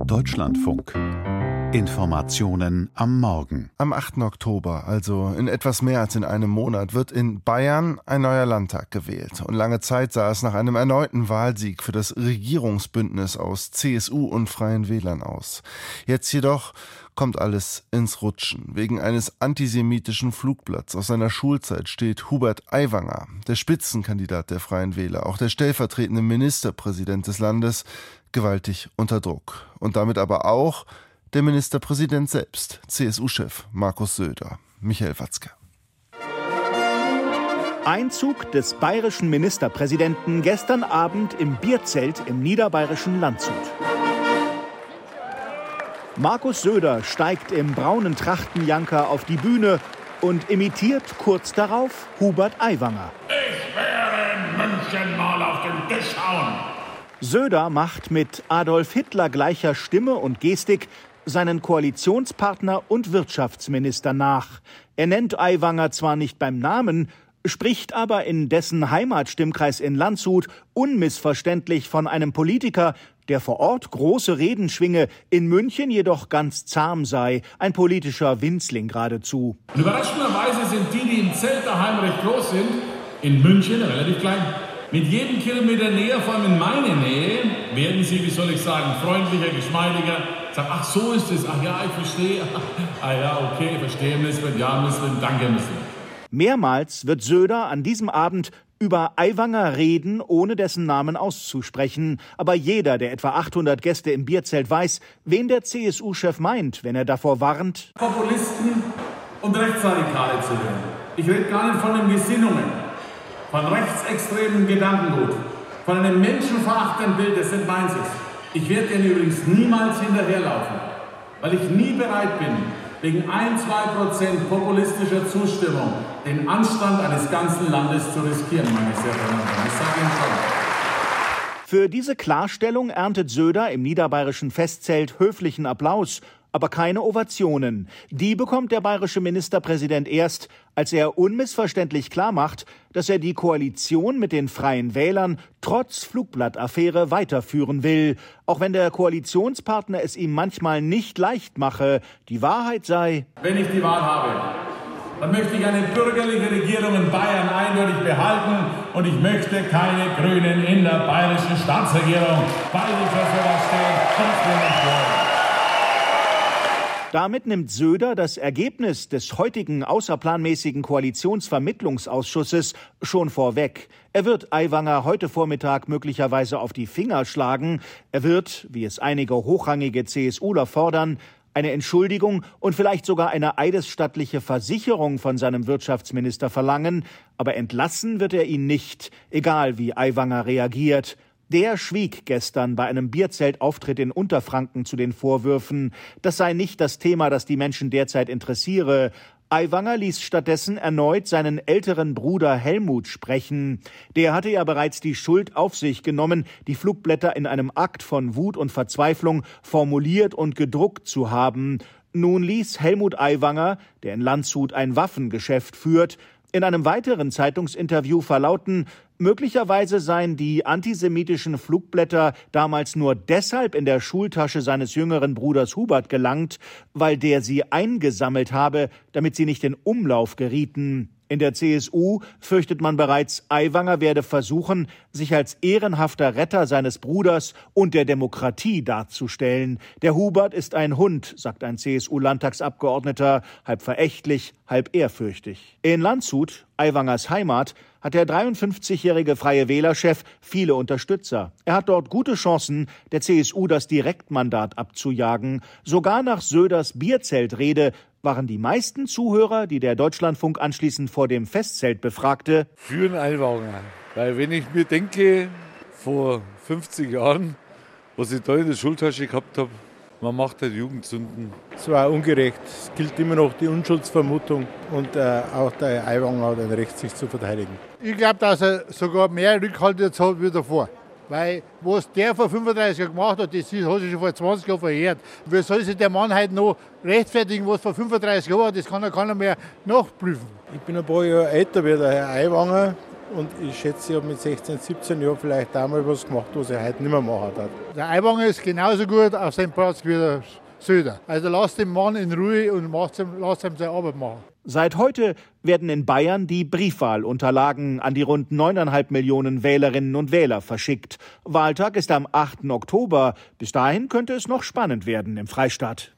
Deutschlandfunk. Informationen am Morgen. Am 8. Oktober, also in etwas mehr als in einem Monat, wird in Bayern ein neuer Landtag gewählt. Und lange Zeit sah es nach einem erneuten Wahlsieg für das Regierungsbündnis aus CSU und Freien Wählern aus. Jetzt jedoch kommt alles ins Rutschen. Wegen eines antisemitischen Flugblatts aus seiner Schulzeit steht Hubert Aiwanger, der Spitzenkandidat der Freien Wähler, auch der stellvertretende Ministerpräsident des Landes, gewaltig unter Druck. Und damit aber auch der Ministerpräsident selbst, CSU-Chef Markus Söder. Michael Watzke. Einzug des bayerischen Ministerpräsidenten gestern Abend im Bierzelt im niederbayerischen Landshut. Markus Söder steigt im braunen Trachtenjanker auf die Bühne und imitiert kurz darauf Hubert Aiwanger. Ich werde in München mal auf den Tisch hauen. Söder macht mit Adolf Hitler gleicher Stimme und Gestik seinen Koalitionspartner und Wirtschaftsminister nach. Er nennt Aiwanger zwar nicht beim Namen, spricht aber in dessen Heimatstimmkreis in Landshut unmissverständlich von einem Politiker, der vor Ort große Reden schwinge, in München jedoch ganz zahm sei, ein politischer Winzling geradezu. Und überraschenderweise sind die im Zelt daheim recht groß sind, in München relativ klein. Mit jedem Kilometer näher, vor allem in meine Nähe, werden sie, wie soll ich sagen, freundlicher, geschmeidiger. Sagen, ach so ist es, ach ja, ich verstehe. Ah ja, okay, verstehe, Muslim, ja, Muslim, danke, Muslim. Mehrmals wird Söder an diesem Abend über Aiwanger reden, ohne dessen Namen auszusprechen. Aber jeder der etwa 800 Gäste im Bierzelt weiß, wen der CSU-Chef meint, wenn er davor warnt, Populisten und Rechtsradikale zu werden. Ich rede gar nicht von den Gesinnungen, von rechtsextremen Gedankengut, von einem menschenverachtenden Bild, das nicht meins ist. Ich werde denen übrigens niemals hinterherlaufen, weil ich nie bereit bin, wegen 1-2% populistischer Zustimmung den Anstand eines ganzen Landes zu riskieren, meine sehr verehrten Damen. Ich sage Ihnen schon. Für diese Klarstellung erntet Söder im niederbayerischen Festzelt höflichen Applaus, aber keine Ovationen. Die bekommt der bayerische Ministerpräsident erst, als er unmissverständlich klarmacht, dass er die Koalition mit den Freien Wählern trotz Flugblattaffäre weiterführen will. Auch wenn der Koalitionspartner es ihm manchmal nicht leicht mache. Die Wahrheit sei: Wenn ich die Wahl habe, dann möchte ich eine bürgerliche Regierung in Bayern eindeutig behalten und ich möchte keine Grünen in der bayerischen Staatsregierung, weil die für sowas stehen, sonst will ich wollen. Damit nimmt Söder das Ergebnis des heutigen außerplanmäßigen Koalitionsvermittlungsausschusses schon vorweg. Er wird Aiwanger heute Vormittag möglicherweise auf die Finger schlagen. Er wird, wie es einige hochrangige CSUler fordern, eine Entschuldigung und vielleicht sogar eine eidesstattliche Versicherung von seinem Wirtschaftsminister verlangen. Aber entlassen wird er ihn nicht, egal wie Aiwanger reagiert. Der schwieg gestern bei einem Bierzeltauftritt in Unterfranken zu den Vorwürfen. Das sei nicht das Thema, das die Menschen derzeit interessiere. Aiwanger ließ stattdessen erneut seinen älteren Bruder Helmut sprechen. Der hatte ja bereits die Schuld auf sich genommen, die Flugblätter in einem Akt von Wut und Verzweiflung formuliert und gedruckt zu haben. Nun ließ Helmut Aiwanger, der in Landshut ein Waffengeschäft führt, in einem weiteren Zeitungsinterview verlauten, möglicherweise seien die antisemitischen Flugblätter damals nur deshalb in der Schultasche seines jüngeren Bruders Hubert gelangt, weil der sie eingesammelt habe, damit sie nicht in Umlauf gerieten. In der CSU fürchtet man bereits, Aiwanger werde versuchen, sich als ehrenhafter Retter seines Bruders und der Demokratie darzustellen. Der Hubert ist ein Hund, sagt ein CSU-Landtagsabgeordneter, halb verächtlich, halb ehrfürchtig. In Landshut, Aiwangers Heimat, hat der 53-jährige Freie Wählerchef viele Unterstützer. Er hat dort gute Chancen, der CSU das Direktmandat abzujagen. Sogar nach Söders Bierzeltrede waren die meisten Zuhörer, die der Deutschlandfunk anschließend vor dem Festzelt befragte, für einen Aiwanger. Weil wenn ich mir denke, vor 50 Jahren, was ich da in der Schultasche gehabt habe, man macht halt Jugendsünden. Es war ungerecht. Es gilt immer noch die Unschuldsvermutung und auch der Aiwanger hat ein Recht, sich zu verteidigen. Ich glaube, dass er sogar mehr Rückhalt jetzt hat wie davor. Weil was der vor 35 Jahren gemacht hat, das hat sich schon vor 20 Jahren verjährt. Wie soll sich der Mann heute noch rechtfertigen, was vor 35 Jahren war? Das kann er keiner mehr nachprüfen. Ich bin ein paar Jahre älter wie der Herr Aiwanger Und ich schätze, ich habe mit 16, 17 Jahren vielleicht auch mal was gemacht, was ich heute nicht mehr machen darf. Der Aiwanger ist genauso gut auf seinem Platz wie der Söder. Also lasst den Mann in Ruhe und lasst ihm seine Arbeit machen. Seit heute werden in Bayern die Briefwahlunterlagen an die rund 9,5 Millionen Wählerinnen und Wähler verschickt. Wahltag ist am 8. Oktober. Bis dahin könnte es noch spannend werden im Freistaat.